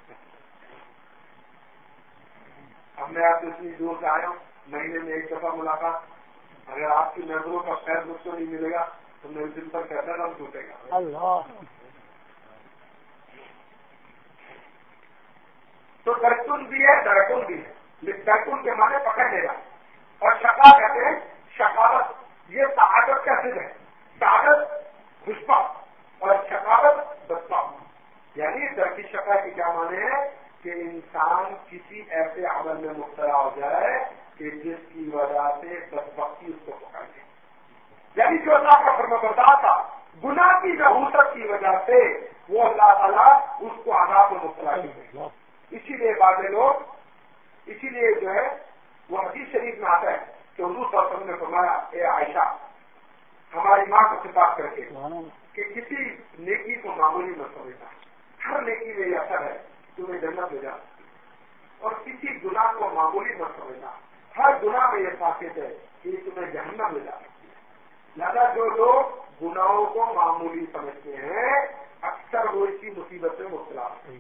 اب میں آپ سے اتنی دور سے آیا ہوں، مہینے میں ایک دفعہ ملاقات. اگر آپ کی نظروں کا خیر مجھ کو نہیں ملے گا تو میرے دل پر کیسا دم ٹوٹے گا. اللہ. تو درکن بھی ہے درکن بھی ہے. درکن کے معنی پکڑ لے گا اور شکا کہتے ہیں شکاوت. یہ سعادت کا ضد ہے. سعادت خوشبا اور شکاوت بدبا. یعنی در کی شکا کی کیا معنی ہے کہ انسان کسی ایسے عمل میں مبتلا ہو جائے کہ جس کی وجہ سے بدبختی اس کو پکڑ لے. یعنی جو اللہ کا فرمانبردار تھا گناہ کی نحوست کی وجہ سے وہ اللہ تعالیٰ اس کو عذاب میں مبتلا کرے. اسی لیے بعض لوگ اسی لیے جو ہے وہ حدیث شریف میں آتا ہے کہ حضور صلی اللہ علیہ وسلم نے فرمایا اے عائشہ ہماری ماں کو خطاب کر کے کہ کسی نیکی کو معمولی مت سمجھنا. ہر نیکی میں یہ اثر ہے تمہیں جنت لے جا اور کسی گناہ کو معمولی مت سمجھنا. ہر گناہ میں یہ خاصیت ہے کہ تمہیں جہنم لے جا سکتی ہے. لہٰذا جو لوگ گناہوں کو معمولی سمجھتے ہیں اکثر وہ اسی مصیبت میں مبتلا ہوتے ہیں.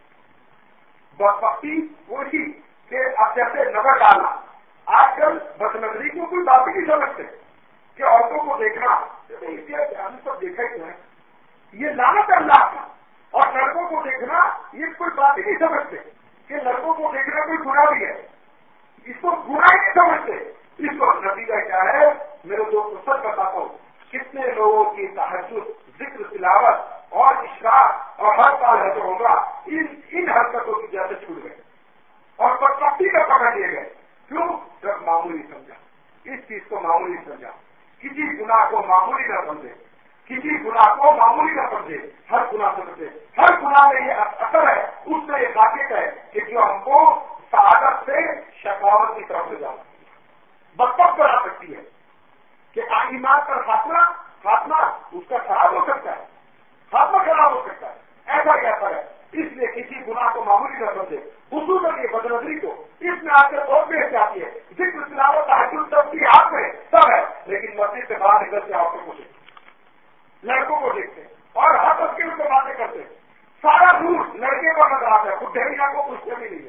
بدبختی وہ اسی کہ اب جیسے نظر ڈالنا. آج کل بد نظری کو کوئی بات ہی نہیں سمجھتے کہ عورتوں کو دیکھنا ہم سب دیکھا ہی ہے یہ لعنت اللہ کا. اور لڑکوں کو دیکھنا یہ کوئی بات ہی نہیں سمجھتے کہ لڑکوں کو دیکھنا کوئی گناہ بھی ہے. اس کو گناہ ہی نہیں سمجھتے. اس کو نتیجہ کیا ہے میرے دوست سچ بتاتا ہوں کتنے لوگوں کی تہجد ذکر تلاوت اور اشراق اور ہر سال ہے جو ہوگا ان ان حرکتوں کی جیسے چھوٹ گئے اور بدبختی کا پکڑ لیے گئے. کیوں؟ جب معمولی سمجھا. اس چیز کو معمولی سمجھا. کسی گناہ کو معمولی نہ سمجھے. کسی گناہ کو معمولی نہ سمجھے. ہر گناہ سمجھے. ہر گناہ میں یہ اثر ہے اس میں یہ خاصیت ہے کہ جو ہم کو سعادت سے شکاوت کی طرف لے جا سکتی ہے بدبخت بنا سکتی ہے کہ ایمان پر خاتمہ خاتمہ اس کا خراب ہو سکتا ہے. خاتمہ خراب ہو سکتا ہے. ایسا کیا اثر ہے. اس لیے کسی گناہ کو معمولی نہ سمجھے. خصوصاً یہ بدنظری کو اس میں آ کر بہت پیش آتی ہے. ذکر تلاوت تہجد سب کی ہاتھ میں سب ہے لیکن مسجد سے باہر نکل کے عورتوں کو دیکھتے لڑکوں کو دیکھتے اور ہاتھ اس کے ان کو باتیں کرتے. سارا دور لڑکے کو نظر آتا ہے. خود ڈہریہ کو کچھ بھی نہیں ہے.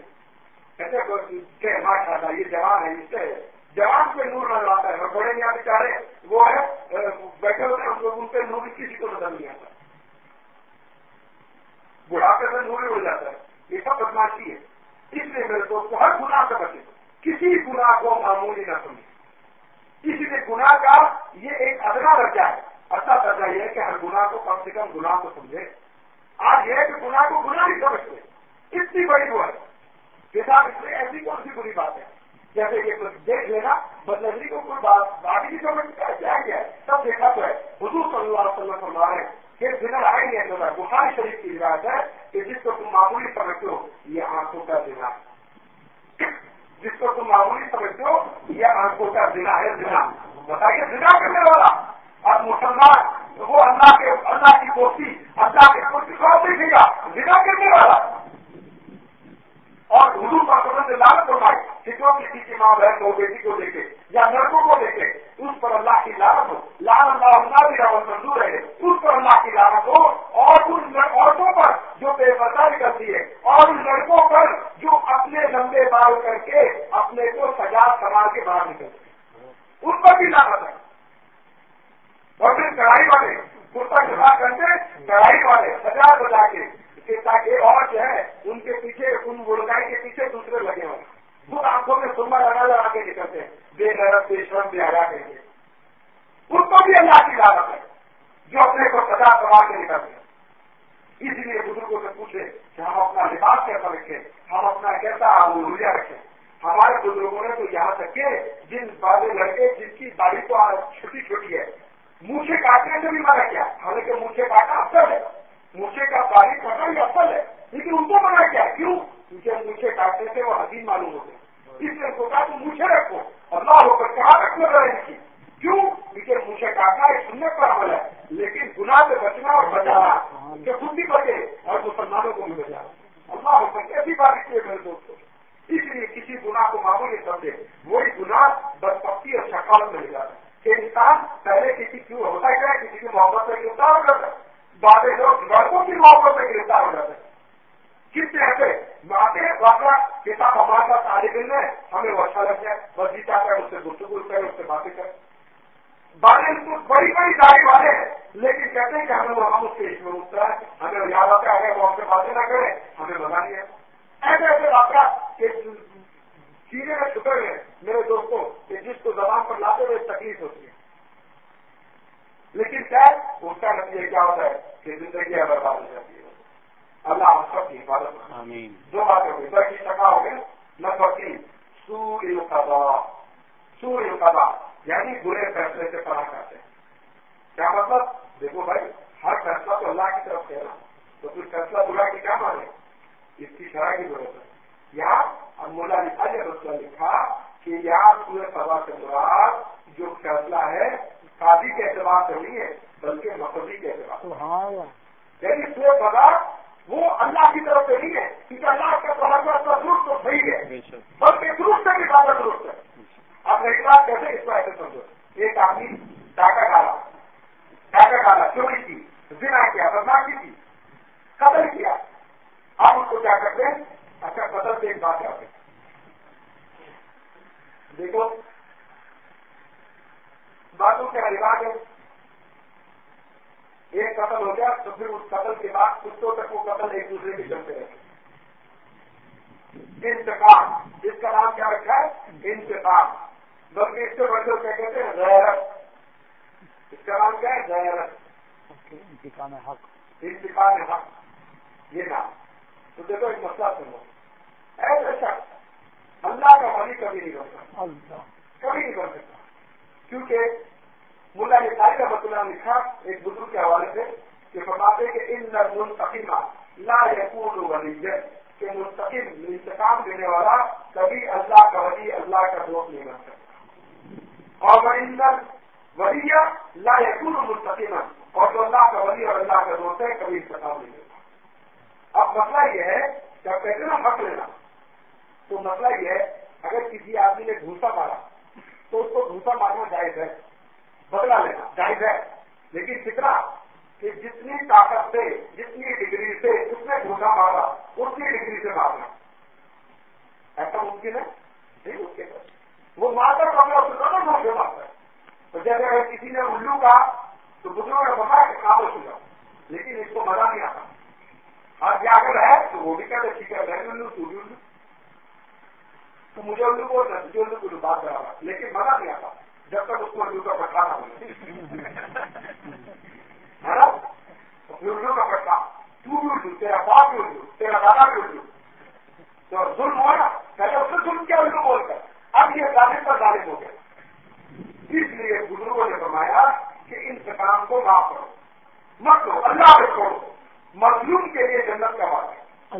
کہتے ہیں ماشاء اللہ یہ جوان ہے اس سے جوان پہ نور نظر آتا ہے. بڑے یہاں بیچارے وہ ہے بیٹھے ہوتے ہیں ان پہ نور کسی کو نظر نہیں آتا. بڑھاپے میں نور ہو جاتا ہے. یہ سب بدماشی ہے. اس لیے میرے دوست ہر گناہ سے بچے. کسی گناہ کو معمولی نہ سمجھے. اسی لیے گناہ کا یہ ایک ادنا درجہ ہے. اچھا درجہ یہ ہے کہ ہر گناہ کو کم سے کم گناہ کو سمجھے. آج یہ ہے کہ گناہ کو گناہ نہیں سمجھتے. اتنی بڑی وہ ہے کہ صاحب اس میں ایسی کون سی بری بات ہے. جیسے یہ دیکھ لینا بدنظری کو کوئی بات بات ہی نہیں سمجھتا کیا کیا ہے. سب دیکھا تو ہے. حضور صلی اللہ علیہ وسلم فرما رہے ہیں کہ زنا آئے نہیں ہے. بخاری شریف کی روایت ہے کہ جس کو تم معمولی سمجھتے ہو یہ آنکھوں کا زنا ہے. جس کو تم معمولی سمجھتے ہو یہ آنکھوں کا زنا ہے. زنا بتائیے زنا کرنے والا اب مسلمان وہ اللہ کے اللہ کی دوستی اللہ کے خوف دیکھے گا زنا کرنے والا. اور حضور کا سبند لعنت فرمائی کہ جو کسی کی ماں بہن کو بیٹی کو دیکھے یا لڑکوں کو دیکھے اس پر اللہ کی لعنت ہو. لعن اللہ بھی رحمت منظور ہے. اس پر اللہ کی لعنت ہو. اور ان عورتوں پر جو بے پردہ کرتی ہے اور ان لڑکوں پر جو اپنے لمبے بال کر کے اپنے کو سجا سنبھال کے باہر نکلتے ان پر بھی لعنت ہے. اور پھر کڑھائی والے کرتا جمع کرتے کڑھائی والے سجا بجا کے کہ تاکہ اور جو ہے ان کے پیچھے ان بڑکائی کے پیچھے دوسرے لگے ہوں. وہ آنکھوں میں سرما لگا لگا کے نکلتے ہیں بے غیرت بے شرم بے حیا کے لیے. ان کو بھی اللہ کی لعنت ہے جو اپنے کو سزا کروا کے نکلتے ہیں. اس لیے بزرگوں سے پوچھے کہ ہم اپنا لباس کیسا رکھیں, ہم اپنا کیسا رویہ رکھیں. ہمارے بزرگوں نے تو یہاں تک کہ جن بڑے لڑکے جن کی داڑھی تو چھوٹی چھوٹی ہے مونچھے کاٹنے سے بھی منع کیا. حالانکہ مونچھے کاٹنا افضل ہے, مونچھے کا داڑھی کاٹنا بھی افضل ہے, لیکن ان کو منع کیا. کیوں؟ کیونکہ مونچھے کاٹنے سے وہ حسین معلوم ہوتے ہیں. اس لیے سوچا تو مونچھے رکھو, اللہ ہو کر کہاں رکھنے رہے ان کی. کیوں؟ کیونکہ مونچھے کاٹنا ایک سنت پر عمل ہے, لیکن گناہ سے بچنا اور بچانا کہ خود بھی بچے اور مسلمانوں کو بھی بچانا. اللہ ہو کر کیسی بات کیے میرے دوستوں. اس لیے کسی گناہ کو معمولی سمجھے, وہی گناہ بدبختی اور شقاوت میں لے جاتا ہے کہ انسان پہلے کسی کیوں ہوتا ہے کیا کسی کی محبت میں گرفتار ہو جاتا ہے. بعض لوگ لڑکوں کی محبت میں گرفتار ہو جاتے ہیں. کس سے ایسے باتیں واقعہ کتاب ہمارے پاس طالب علم ہے, ہمیں وہ اچھا لگتا ہے, بس جی چاہتا ہے اس سے گفتگو کرے, اس سے باتیں کرے. باتیں بڑی بڑی داڑھی والے ہیں لیکن کہتے ہیں کہ ہمیں وہ ہم اس کے عشق میں مبتلا ہے, ہمیں یاد آتا ہے اگر وہ ہم سے باتیں نہ کریں ہمیں مزہ نہیں ہے. ایسے ایسے واقعات کہ سینے میں چھپے ہوئے ہیں میرے دوستوں کہ جس کو زبان پر لاتے ہوئے تکلیف ہوتی ہے, لیکن کیا اس کا نتیجہ کیا ہوتا ہے کہ زندگی برباد ہو جاتی ہے. اللہ ہم سب کی حفاظت. آمین. دو باتیں ہوگی, در کی شکا ہو گئی. نمبر تین سوء القضاء. سوء القضاء یعنی برے فیصلے سے پناہ کرتے ہیں. کیا مطلب؟ دیکھو بھائی ہر فیصلہ تو اللہ کی طرف سے ہے نا, تو پھر فیصلہ برا کی کیا مانے, اس کی شرح کی ضرورت ہے. یہاں مولا لکھا ہے رسول لکھا کہ یہاں سوء القضاء سے مراد جو فیصلہ ہے قاضی کے اعتبار سے نہیں ہے بلکہ مقتدی کے اعتبار سے. یعنی سوء القضاء وہ اللہ کی طرف سے نہیں ہے کیونکہ اللہ کا تحفظ کا درست تو صحیح ہے بلکہ درست سے بھی زیادہ درست ہے. آپ میری بات کیسے اس کو ایسے سمجھو, ایک آدمی ڈاکہ ڈالا ڈاکہ ڈالا چوری کی, زنا کیا, بدماشی کی, قتل کیا. آپ اس کو کیا کرتے ہیں؟ اچھا قتل سے ایک بات کرتے ہیں. دیکھو باتوں کا رواج ہے, ایک قتل ہو گیا تو پھر اس قتل کے بعد کتوں تک وہ قتل ایک دوسرے کے چلتے رہتے. انتقام, جس کا نام کیا رکھا ہے انتقام, بلکہ اس سے بڑے کیا کہتے ہیں غیرت. اس کا نام کیا ہے غیرت, انتقام حق. انتقام حق یہ نام. تو دیکھو ایک مسئلہ سنو, ایسے شخص اللہ کا ولی کبھی نہیں بن سکتا, کبھی نہیں بن سکتا. کیونکہ ملا نسائی کا مطلب لکھا ایک بزرگ کے حوالے سے کہ فرماتے کہ ان منتقمہ لا یکون ولیہ, کہ منتقم انتقام دینے والا کبھی اللہ کا ولی اللہ کا دوست نہیں بن سکتا. اور ان ولیہ لا یکون منتقمہ, اور جو اللہ کا ولی اور اللہ کا دوست ہے کبھی انتقام نہیں دیتا. اب مسئلہ یہ ہے کہ آپ کہتے ہیں نا حق لینا, تو مسئلہ یہ ہے اگر کسی آدمی نے گھوسا مارا تو اس کو گھوسا مارنا جائز ہے, بدلا لینا جائز ہے, لیکن کتنا کہ جتنی طاقت سے جتنی ڈگری سے اس نے گھوسا مارا اتنی ڈگری سے مارنا. ایسا ممکن ہے نہیں ممکن ہے. وہ مار کر کمرہ اس کو نہ گھوسے مارتا ہے. تو جیسے اگر کسی نے الو کہا تو بزرگوں نے بتایا کہ کام ہو چکا, لیکن اس کو مزہ نہیں آتا. اور جا کر ہے تو وہ بھی کہتے ٹھیک ہے میں الو تو بھی الو, تو مجھے الو بولنا مجھے الو کو بات کرا رہا, لیکن مزہ نہیں آتا جب تک اس کو الو کا پٹکانا ہو ہے نا. الو کا پٹکا تو بھی الو, تیرا باپ بھی الو, تیرا دادا بھی الو, تو ظلم ہوا نا. پہلے اس نے ظلم کیا الو بول کر, اب یہ ظالم پر ظالم ہو گیا. اس لیے بزرگوں نے فرمایا کہ انتقام کو معاف کرو, مت کرو, اللہ پہ چھوڑو. مظلوم کے لیے جنت کا وعدہ,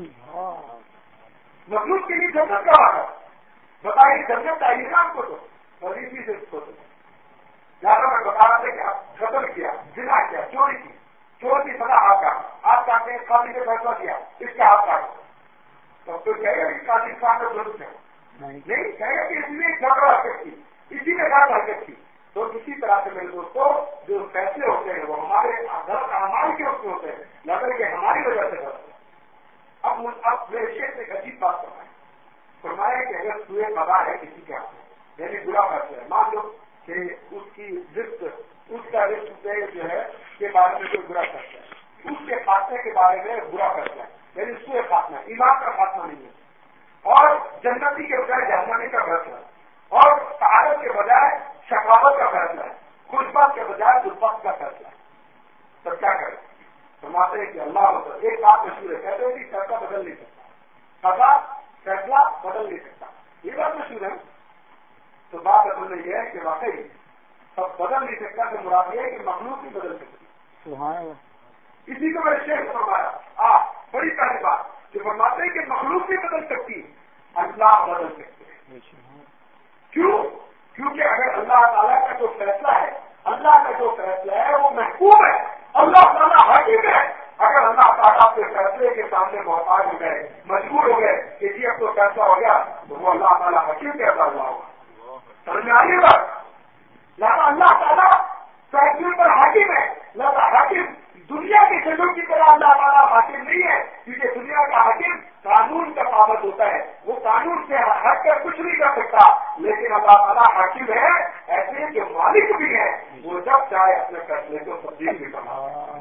مظلوم کے لیے جنت کا وعدہ. بتائیے جنت چاہیے نا آپ کو, تو غریبی سے اس کو تو زیادہ میں بتا رہا تھا کہ آپ قتل کیا, زنا کیا, چوری کی, چور کی سزا آپ کا, آپ کہتے ہیں قاضی نے فیصلہ کیا اس کا ہاتھ کاٹو, تو پھر کہے گا کہ قاضی صاحب نے ضرورت ہے نہیں, کہے گا کہ اس میں ایک جھگڑا حرکت کی, اسی نے غلط حرکت کی. تو اسی طرح سے میرے دوستوں جو فیصلے ہوتے ہیں وہ ہمارے غلط اعمال کے اس میں ہوتے ہیں, نظر کہ ہماری وجہ سے غلط ہے. اب اب میرے شیخ سے ایک عجیب بات فرمائے, فرمایا کہ اگر سوئے قضا ہے کسی کے ہاتھ یعنی برا فیصلہ ہے, مان لو کہ اس کی رزق اس کا رزق جو ہے کے بارے میں کوئی برا فیصلہ ہے, اس کے خاتمے کے بارے میں برا فیصلہ ہے, یعنی اس کو خاتمہ ہے، ایمان کا خاتمہ نہیں ہے، اور جنتی کے بجائے جہنمی کا فیصلہ ہے، اور سعادت کے بجائے شقاوت کا فیصلہ ہے، خوشبخت کے بجائے دربخت کا فیصلہ ہے. تب کیا کریں؟ فرماتے ہیں کہ اللہ ایک بات مشہور ہے، کہتے ہیں کہ فیصلہ بدل نہیں سکتا، قضا فیصلہ بدل نہیں سکتا، یہ بات مشہور ہے. تو بات اصل میں یہ ہے کہ واقعی سب بدل نہیں سکتا، تو مراد یہ ہے کہ مخلوق ہی بدل سکتی. اسی کو میں نے شیخ فرمایا آ بڑی پہلی بات کہ فرماتے ہیں کہ مخلوق بھی بدل سکتی، اللہ بدل سکتے ہیں. کیوں؟ کیونکہ اگر اللہ تعالیٰ کا جو فیصلہ ہے، اللہ کا جو فیصلہ ہے وہ محکوم ہے، اللہ تعالیٰ حکیم ہے. اگر اللہ تعالیٰ کے فیصلے کے سامنے محتاج ہو گئے، مجبور ہو گئے کہ جی اب تو فیصلہ ہو گیا، تو وہ اللہ تعالیٰ حکیم کیسا ہوا ہوگا؟ سمجھ میں آئیے گا؟ لہٰذا اللہ تعالیٰ فیصلے پر حاکم ہے. لہٰذا حاکم دنیا کے چیزوں کی طرح اللہ تعالیٰ حاکم نہیں ہے، کیونکہ دنیا کا حاکم قانون کا پابند ہوتا ہے، وہ قانون سے ہٹ کر کچھ نہیں کر سکتا. لیکن اللہ تعالیٰ حاکم ہے، ایسے جو مالک بھی ہے وہ جب چاہے اپنے فیصلے کو تبدیل بھی کرنا.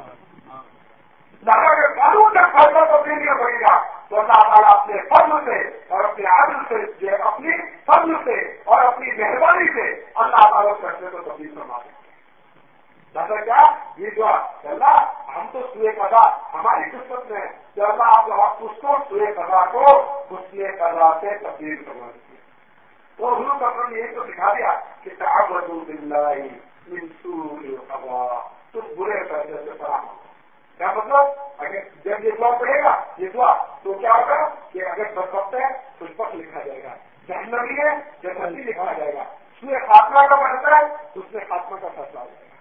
اگر قانون کا فیصلہ تبدیل نہیں کرے گا تو اللہ تعالیٰ اپنے فضل سے اور اپنے عدل سے، اپنی فضل سے اور اپنی مہربانی سے اللہ تعالیٰ فیصلے کو تبدیل کروا سکتے ہیں. دادا کیا یہ جو اللہ ہم تو سوئے قضا ہماری قسمت میں کہ اللہ آپ اس کو سوئے قضا کو حسن قضا سے تبدیل کروا دیتے ہیں. تو حضور اکرم نے یہ تو دکھا دیا کہ تعوذوا باللہ من سوء القضاء، تم برے فیصلے سے پناہ مانگو. کیا مطلب؟ اگر جب یہ دعا پڑے گا یہ دعا تو کیا ہوگا کہ اگر بدبخت ہے تو بدبخت لکھا جائے گا، جہنمی ہے جنتی لکھا جائے گا، سوئے خاتمہ کا فیصلہ ہے تو اس میں خاتمہ کا فیصلہ ہو جائے گا.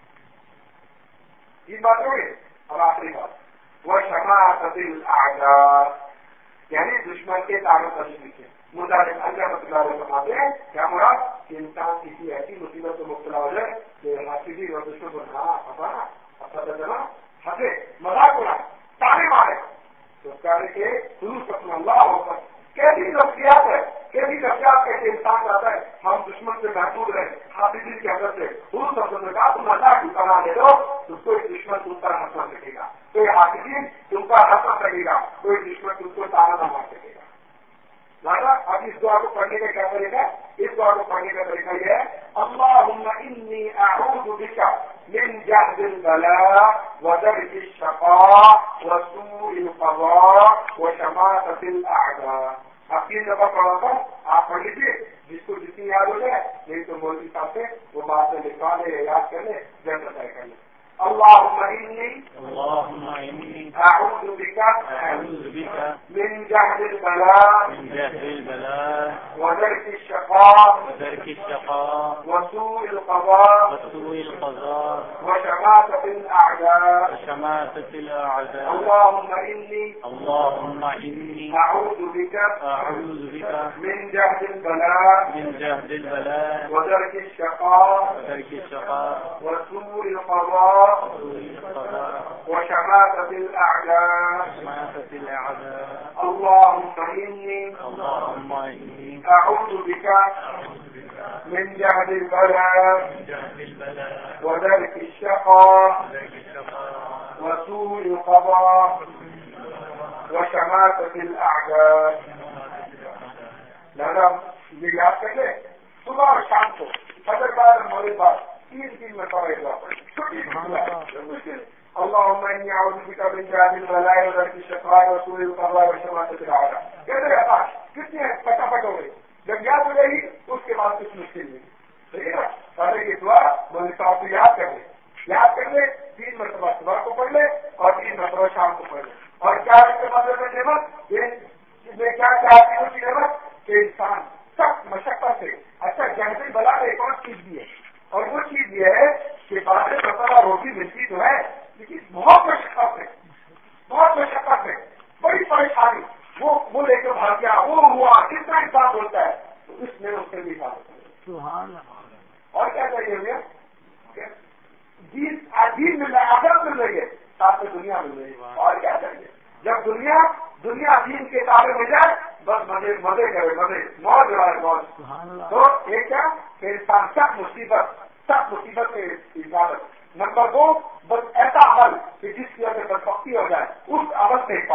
یہ بات ہوگی. اب آخری بات وہ شماعت الاعداء، یعنی دشمن کے تعلق تشریح کے مطابق اللہ مطلب بتاتے ہیں کیا مراد کہ انسان کسی ایسی مصیبت میں مبتلا ہو جائے کہ حاصل اور دشمن کو نہ پتانا اپنا جنا ہنسے مذاق اڑائے تانے مارے تو کہہ رہے کہ خلوص اپنا اللہ ہو کر کیسی نفسیات ہے، کیسی نفسیات کیسے انسان چاہتا ہے ہم دشمن سے محفوظ رہے حافظی کی حضرت سے خلوص اپنے کہا تم اللہ کی پناہ لے دو تو کوئی دشمن تم پر ہنسنا سکے گا، کوئی حافظی تم پر ہنسنا سکے گا، کوئی دشمن تم کو تانا نہ مار سکے گا. لہٰذا اب اس دعا کو پڑھنے کا کیا طریقہ ہے؟ اس دعا کو پڑھنے کا طریقہ یہ ہے اللہم انی اعوذ بک من جہد البلاء ودرک الشقاء وسوء القضاء وشماتۃ الاعداء. اب تین دفعہ پڑھا تھا، آپ پڑھ لیجیے جس کو جتنی یاد ہو جائے، نہیں تو مولوی صاحب سے وہ بات میں لکھوا لے یاد کر لے جیسا طے کر لے. اللهم إني اللهم إني أعوذ بك أعوذ بك من جهد البلاء من جهد البلاء ودرك الشقاء ودرك الشقاء وسوء القضاء وسوء القضاء وشماتة الأعداء. وشماتة الأعداء. اللهم إني اللهم إني أعوذ بك أعوذ بك من جهد البلاء من جهد البلاء ودرك الشقاء ودرك الشقاء وسوء القضاء وسوء القضاء وشماتة الأعداء. وشماتة الأعداء. اللهم إني اللهم إني أعوذ بك من جهد البلاء من جهد البلاء ودرك الشقاء ودرك الشقاء وسوء القضاء وشماتة الأعداء. لہذا یہ یاد کر لیں صبح اور شام کو فجر بعد اور مغرب بعد تین تین مرتبہ دعا پڑھیں. اللهم إني أعوذ بك من جهد البلاء ودرك الشقاء وسوء القضاء وشماتة الأعداء. کہتے ہیں آج کتنے ہیں پٹافٹ ہو گئی، جب یاد ہو جائے گی اس کے بعد کچھ مشکل نہیں. ٹھیک ہے نا؟ پہلے یہ دعا مولوی صاحب کو یاد کر لیں، یاد کر لیں تین مرتبہ صبح کو پڑھ لیں اور تین مرتبہ شام کو پڑھ لیں. اور کیا اس کے مطلب میں نعمت میں کیا چاہتی ہوں کی نعمت کہ انسان سخت مشقت سے اچھا جہد بلا ایک اور چیز بھی ہے، اور وہ چیز یہ ہے کہ بعد مرتبہ روٹی ملتی تو ہے لیکن بہت مشقت ہے، بہت مشقت ہے، بڑی پریشانی، وہ وہ لے کے بھاگ گیا، وہ ہوا، کتنا انسان ہوتا ہے تو اس میں اس سے بھی بھاگ. اور کیا چاہیے ہمیں؟ دین دین مل رہا ہے، آخرت مل رہی ہے، ساتھ میں دنیا مل رہی ہے. اور کیا چاہیے؟ جب دنیا دنیا دین کے تابع میں جائے بس مزے مزے کرے، مزے موج ہو رہا ہے موج. تو ایک کیا کہ انسان سخت مصیبت سخت مصیبت سے حفاظت. نمبر دو بس ایسا عمل کہ جس کی وجہ سے بدبختی ہو جائے اس عمل سے حفاظت.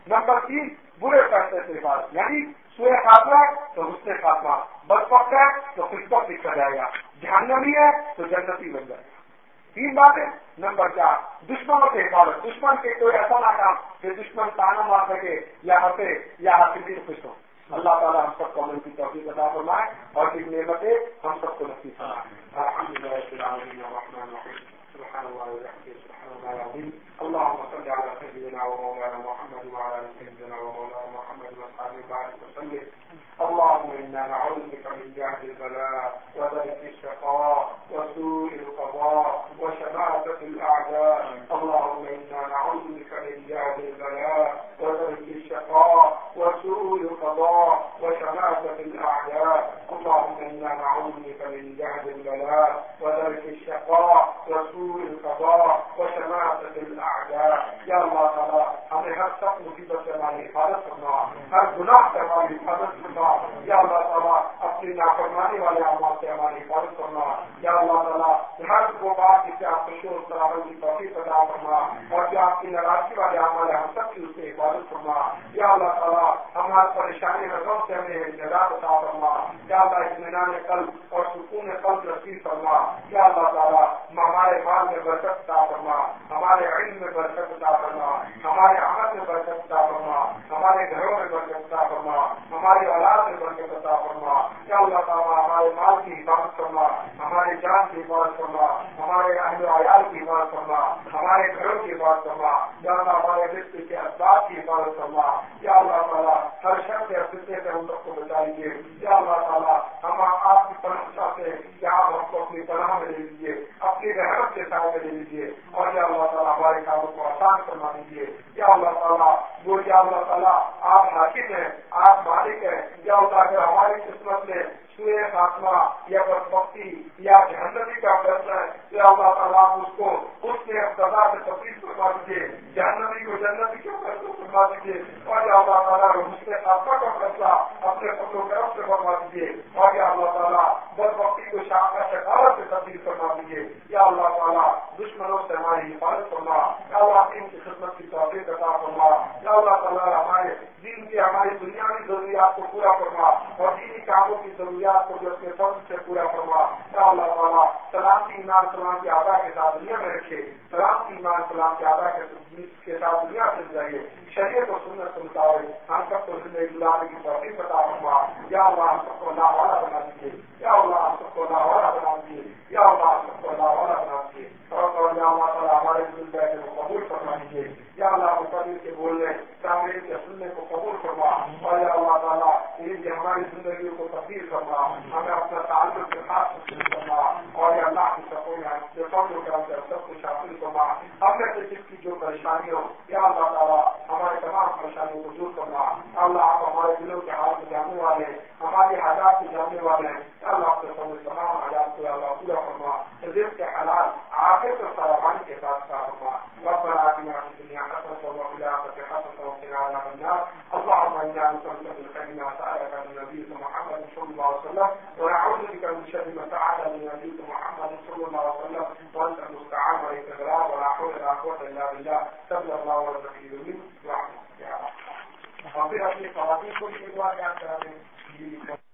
نمبر تین برے فیصلے سے حفاظت، یعنی سوئے خاتمہ تو حسن خاتمہ، بدبخت ہے تو خوش بخت لکھا جائے گا، جہنمی ہے تو جنتی بن جائے گا. تین باتیں. نمبر چار دشمنوں سے حفاظت، دشمن کے کوئی ایسا نہ کام کہ دشمن تانا مار سکے یا ہنسے یا حسدی خوش ہو. اللہ تعالیٰ ہم سب کو عمل کی توفیق عطا فرمائے اور ان نعمتیں ہم سب کو نصیب فرمائے. الحمدللہ رب العالمین الرحمن الرحیم سبحان اللہ وبحمدہ سبحان اللہ العظیم. اللهم صل على سيدنا ومولانا محمد وعلى ال سيدنا ومولانا محمد وصحبه وبارك وسلم. اللهم انا نعوذ بك من جهد البلاء ودرك الشقاء وسوء القضاء وشماتة الاعداء. اللهم انا نعوذ بك من جهد البلاء ودرك الشقاء وسوء القضاء وشماتة الاعداء. اللهم انا نعوذ بك من جهد البلاء ودرك الشقاء وسوء القضاء وشماتة الاعداء. یا اللہ تعالی ہمیں ہر سخت مصیبت سے ہماری حفاظت فرما، ہر گناہ سے ہماری حفاظت فرما. یا اللہ تعالیٰ اپنی نافرمانی والے اعمال سے ہماری حفاظت فرما. یا اللہ تعالیٰ ہر وہ بات جس سے آپ خوشی اور سلامت کی توفیق عطا فرما اور جو آپ کی ناراضگی والے اعمال ہے ہم سب کی اس سے حفاظت فرما. یا اللہ تعالیٰ ہماری پریشانی میں سے ہمیں نجات عطا فرما. یا اللہ اطمینان قلب اور سکون قلب نصیب فرما. یا اللہ تعالیٰ ہمارے مال میں برکت عطا فرما، ہمارے علم میں برکت عطا فرما، ہمارے عمل میں برکت عطا فرما، ہمارے گھروں میں برکت عطا فرما، ہماری اولاد میں برکت عطا فرما. یا اللہ تعالیٰ ہمارے مال کی حفاظت فرما، ہمارے جان کی حفاظت فرما، ہمارے اہل و عیال کی حفاظت فرما، ہمارے گھروں کی حفاظت فرما. یا اللہ ہمارے رزق کے اسباب کی حفاظت فرما. یا اللہ تعالیٰ ہر شخص کے فتنے سے ہم سب کو بچائیے. یا اللہ تعالیٰ ہم آپ کی پناہ چاہتے ہیں کہ آپ ہم کو اپنی پناہ میں لے لیجیے، اپنی رحمت کے سائے میں لے لیجیے اور یا اللہ تعالیٰ ہمارے کاموں کو آسان فرما دیجیے. یا اللہ تعالیٰ وہ یا اللہ تعالیٰ آپ حاکم ہیں، آپ مالک ہیں. یا اللہ اگر ہماری قسمت میں سوئے خاتمہ یا بدبختی یا جہنمی کا فیصلہ ہے تو یا اللہ تعالیٰ آپ اس کو اس کے سزا سے تبدیل فرما دیجیے، جہنمی کو جنتی کے فیصلے فرما دیجیے اور یا اللہ تعالیٰ اس کے خاتمہ کا فیصلہ اپنے فضل و کرم سے فرما دیجیے اور یا اللہ تعالیٰ بدبختی کو شکاوت سے تبدیل فرما دیجیے. یا اللہ تعالیٰ دشمنوں سے ہماری حفاظت فرما. یا اللہ دین کی خدمت کی توفیق عطا فرما. یا اللہ تعالیٰ ہمارے دین کی ہماری دنیاوی ضروریات کو پورا فرما اور دینی کاموں کی ضروریات کو جو اپنے فضل سے پورا فرما. یا اللہ تعالیٰ سلامتی ایمان سلام کے آدھا کے ساتھ دنیا میں رکھے، سلامتی ایمان سلام کے آدھا کے ساتھ دنیا سے جائیے، شریعت و سنت کے مطابق ہم سب کو زندگی گزارنے کی توفیق عطا فرما. یا اللہ ہم سب کو اللہ والا بنا دیجیے. یا اللہ ہم سب کو اللہ والا بنا دیجیے. یا اللہ ہم سب کو اللہ والا بنا دیجیے اور یا اللہ تعالیٰ ہمارے دل بیٹھے کو قبول فرما دیجیے. یا اللہ مقدر کے بولنے تعمیر کے سننے کو قبول فرما اور یا اللہ تعالیٰ یہ ہماری زندگیوں کو تبدیل فرما، ہمیں اپنا تعلق کے خاص تبدیل فرما اور یا اللہ کی سفوں میں جو فضل و کرم سے سب کچھ حاصل فرما. ہم میں سے جس کی جو پریشانی ہو یا اللہ تعالیٰ ہمارے تمام پریشانیوں کو دور کرنا. اللہ آپ ہمارے دلوں کے حال کو جاننے والے، ہماری حالات کو جاننے والے ہیں. اللہ آپ کے سامنے تمام حالات کو اللہ پورا فرما، رزق کے حلال عافیت اور فراوانی کے ساتھ عطا فرما. ربنا آتنا في الدنيا حسنة وفي الآخرة حسنة وقنا عذاب النار. اللهم إنا نسألك من خير ما سألك من نبيك محمد صلى الله عليه وسلم ونعوذ بك من شر ما سألك من نبيك محمد صلى الله عليه وسلم وأنت المستعان وإليك الغراب ولا حول ولا قوة إلا بالله. صلى الله على النبي ورحمة الله. وفي أصل خواتين كل شيء واقع